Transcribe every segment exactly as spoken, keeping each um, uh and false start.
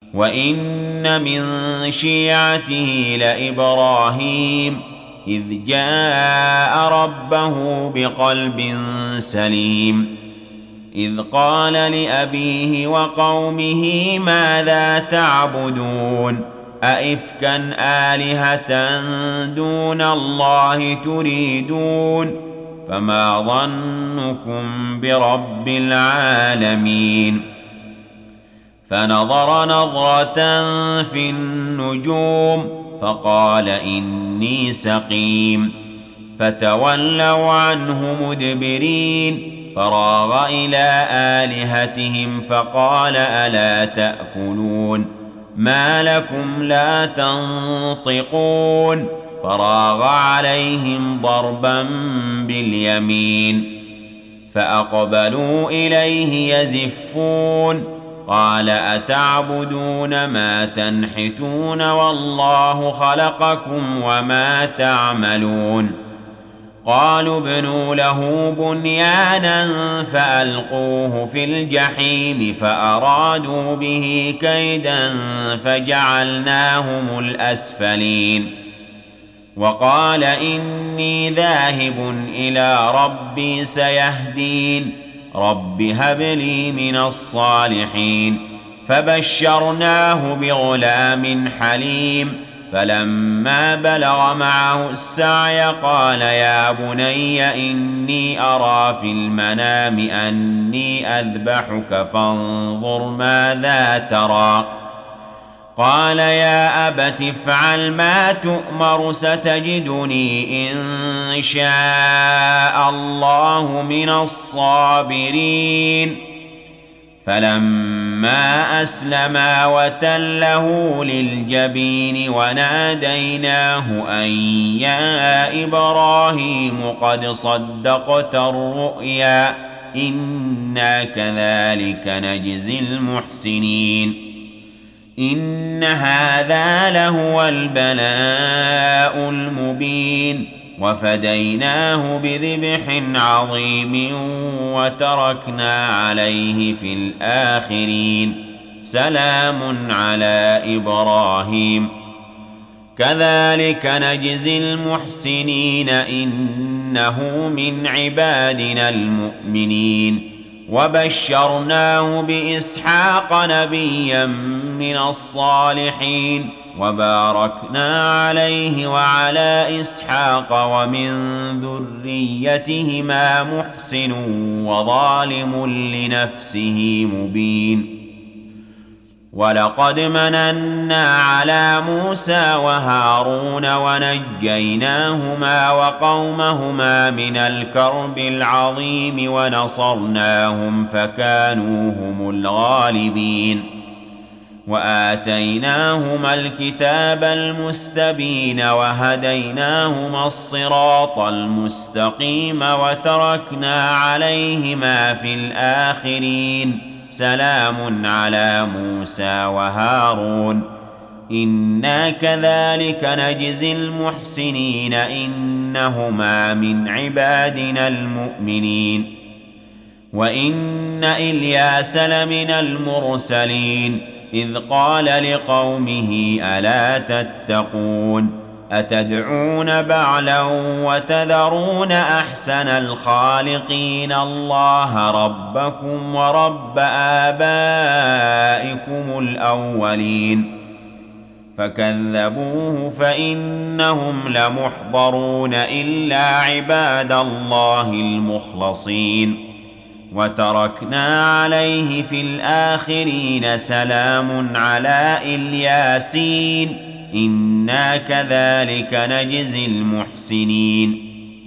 وإن من شيعته لإبراهيم إذ جاء ربه بقلب سليم إذ قال لأبيه وقومه ماذا تعبدون أئفكا آلهة دون الله تريدون فما ظنكم برب العالمين فنظر نظرة في النجوم فقال إني سقيم فتولوا عنه مدبرين فراغ إلى آلهتهم فقال ألا تأكلون ما لكم لا تنطقون فراغ عليهم ضربا باليمين فأقبلوا إليه يزفون قال أتعبدون ما تنحتون والله خلقكم وما تعملون قالوا ابنوا له بنيانا فألقوه في الجحيم فأرادوا به كيدا فجعلناهم الأسفلين وقال إني ذاهب إلى ربي سيهدين رب هب لي من الصالحين فبشرناه بغلام حليم فلما بلغ معه السعي قال يا بني إني أرى في المنام أني أذبحك فانظر ماذا ترى قال يا أبت افعل ما تؤمر ستجدني إن شاء الله من الصابرين فلما أسلما وتله للجبين وناديناه أن يا إبراهيم قد صدقت الرؤيا إنا كذلك نجزي المحسنين إن هذا لهو البلاء المبين وفديناه بذبح عظيم وتركنا عليه في الآخرين سلام على إبراهيم كذلك نجزي المحسنين إنه من عبادنا المؤمنين وبشرناه بإسحاق نبيا من الصالحين وباركنا عليه وعلى إسحاق ومن ذريتهما محسن وظالم لنفسه مبين ولقد مننا على موسى وهارون ونجيناهما وقومهما من الكرب العظيم ونصرناهم فكانوا هم الغالبين وآتيناهما الكتاب المستبين وهديناهما الصراط المستقيم وتركنا عليهما في الآخرين سلام على موسى وهارون إنا كذلك نجزي المحسنين إنهما من عبادنا المؤمنين وإن إلياس لمن المرسلين إذ قال لقومه ألا تتقون أتدعون بعلا وتذرون أحسن الخالقين الله ربكم ورب آبائكم الأولين فكذبوه فإنهم لمحضرون إلا عباد الله المخلصين وتركنا عليه في الآخرين سلام على الياسين إنا كذلك نجزي المحسنين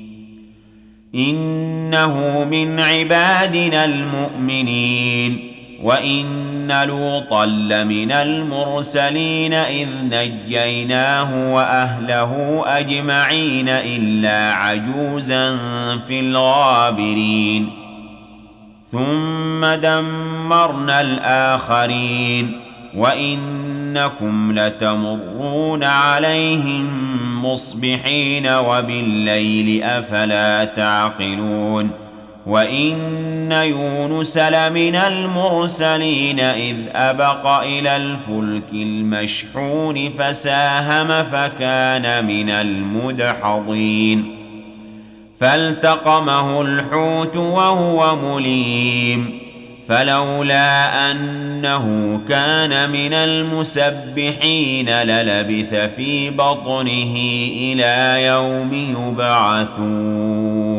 إنه من عبادنا المؤمنين وإن لوطا لمن المرسلين إذ نجيناه وأهله أجمعين إلا عجوزا في الغابرين ثم دمرنا الآخرين وإنكم لتمرون عليهم مصبحين وبالليل أفلا تعقلون وإن يونس لمن المرسلين إذ أبق إلى الفلك المشحون فساهم فكان من المدحضين فالتقمه الحوت وهو مليم فلولا أنه كان من المسبحين للبث في بطنه إلى يوم يبعثون